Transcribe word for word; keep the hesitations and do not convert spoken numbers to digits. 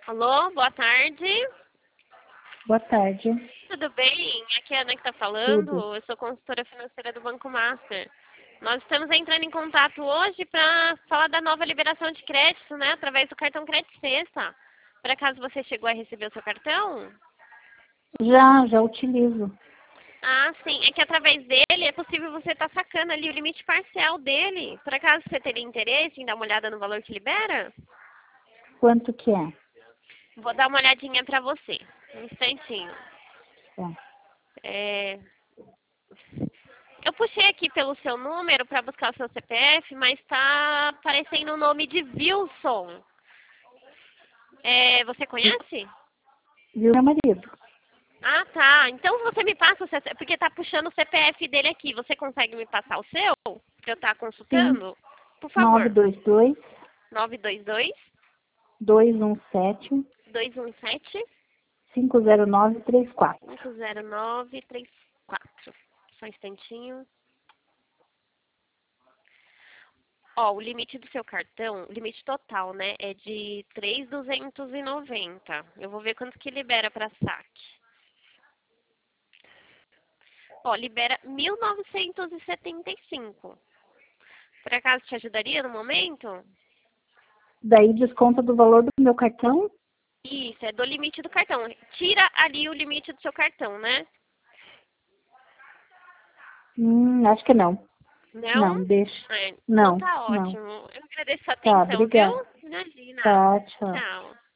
Alô, boa tarde. Boa tarde. Tudo bem? Aqui é a Ana que está falando. Tudo. Eu sou consultora financeira do Banco Master. Nós estamos entrando em contato hoje para falar da nova liberação de crédito, né? Através do cartão Crédito Sexta. Por acaso você chegou a receber o seu cartão? Já, já utilizo. Ah, sim. É que através dele é possível você estar sacando ali o limite parcial dele. Por acaso você teria interesse em dar uma olhada no valor que libera? Quanto que é? Vou dar uma olhadinha para você. Um instantinho. Tá. É... Eu puxei aqui pelo seu número para buscar o seu C P F, mas está aparecendo o nome de Wilson. É, você conhece? Viu, meu marido? Ah, tá. Então você me passa o seu... Porque tá puxando o C P F dele aqui. Você consegue me passar o seu? Para eu estar Sim. consultando? Por nove favor. dois dois, nove dois dois, dois um sete, dois um sete, cinco zero nove três quatro. cinco zero nove três quatro. Só um instantinho. Ó, o limite do seu cartão, o limite total, né, é de três mil duzentos e noventa. Eu vou ver quanto que libera para saque. Ó, libera mil novecentos e setenta e cinco. Por acaso te ajudaria no momento? Daí desconta do valor do meu cartão? Isso, é do limite do cartão. Tira ali o limite do seu cartão, né? Hum, acho que não. Não? Não, deixa. É, então Não, tá não. ótimo. Eu agradeço a Tá, atenção, viu? obrigada. Imagina. Tá, tchau. Tchau.